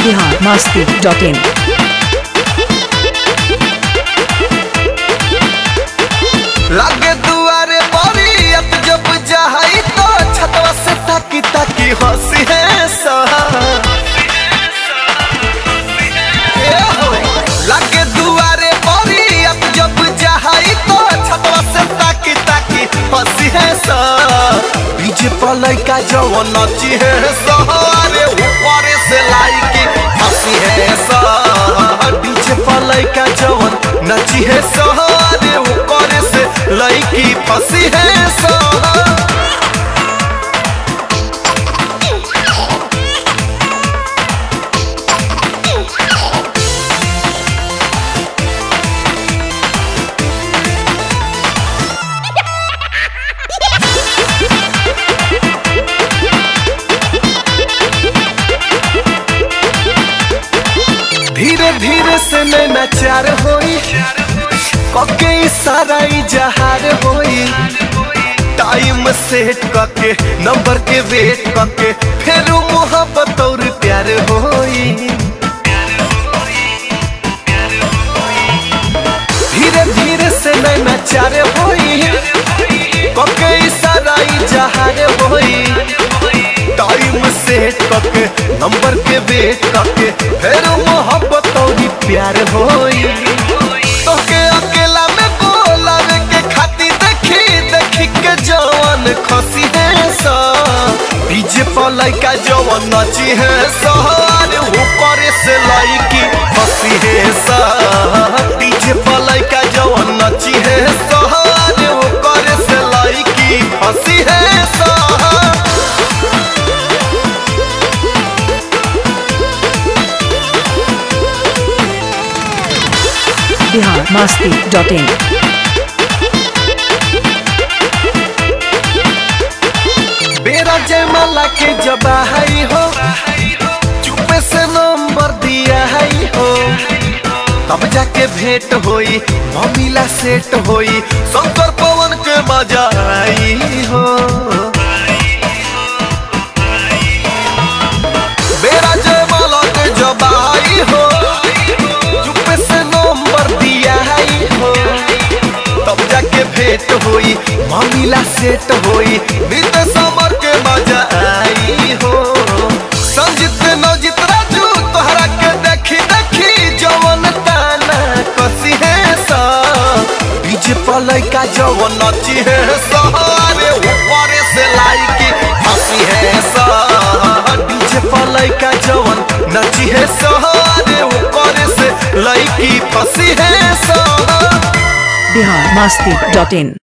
biharmasti.in लागे दुआरे बड़ी अब जब जाई तो छतवा से ताकी ताकी हंसी है सा लागे दुआरे बड़ी अब जब जाई तो छतवा से ताकी ताकी हंसी है सा बीजे पलई का जवन नची है सा अरे ऊपर से लाइकी हंसी है सा बीजे पलई का जवन नची है सा अरे ऊपर से लईकी फंसी है सा धीरे धीरे से नैना चार होई कके इशारा इजहार होई टाइम सेट कके नंबर के वेट कके फिर मोहब्बत और प्यार होई धीरे धीरे से नैना चार होई कके इशारा इजहार होई टाइम सेट कके नंबर के वेट कके फिर मोहब्बत और प्यार होई तो के अकेला में बोलावे के खाती देखी देखी के जवान खसी है सा बीजे पलई का जवान नची है सा अरे ऊपर से लईकी फंसी है सा बीजे पलई का जवान नची है सा अरे ऊपर से लईकी फंसी है सा biharmasti.in बेरा जयमाला के जबाई हो चुपे से नंबर दिया है हो तब जाके भेंट होई ममिला सेट होई शंकर पवन के मजा आई हो बेरा जयमाला के जबाई हो चुपे से नंबर दिया है हो तब जाके भेंट होई मामिला सेट होई नित समर के मजा आई हो संजित नौजित राजू तोहरा के देखी देखी जवन ताना कसी है सा बीजे पलई का जवन नची है सा अरे ऊपर से लाइकी हंसी है सा बीजे पलई का जवन नची है सा अरे ऊपर से लाइकी फंसी है सा biharmasti.in